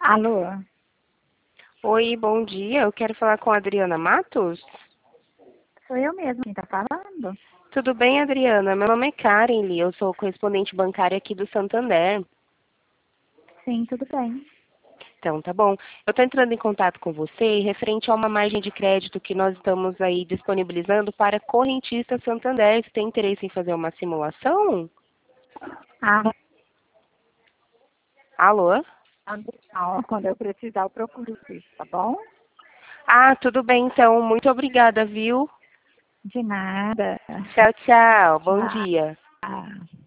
Alô? Oi, bom dia. Eu quero falar com a Adriana Matos. Sou eu mesma quem está falando. Tudo bem, Adriana? Meu nome é Karen Lee, eu sou correspondente bancária aqui do Santander. Sim, tudo bem. Então, tá bom. Eu estou entrando em contato com você referente a uma margem de crédito que nós estamos aí disponibilizando para correntista Santander. Você tem interesse em fazer uma simulação? Ah, Alô? não, quando eu precisar eu procuro isso, tá bom? Ah, tudo bem, então. Muito obrigada, viu? De nada. Tchau, tchau. Bom dia. Tchau.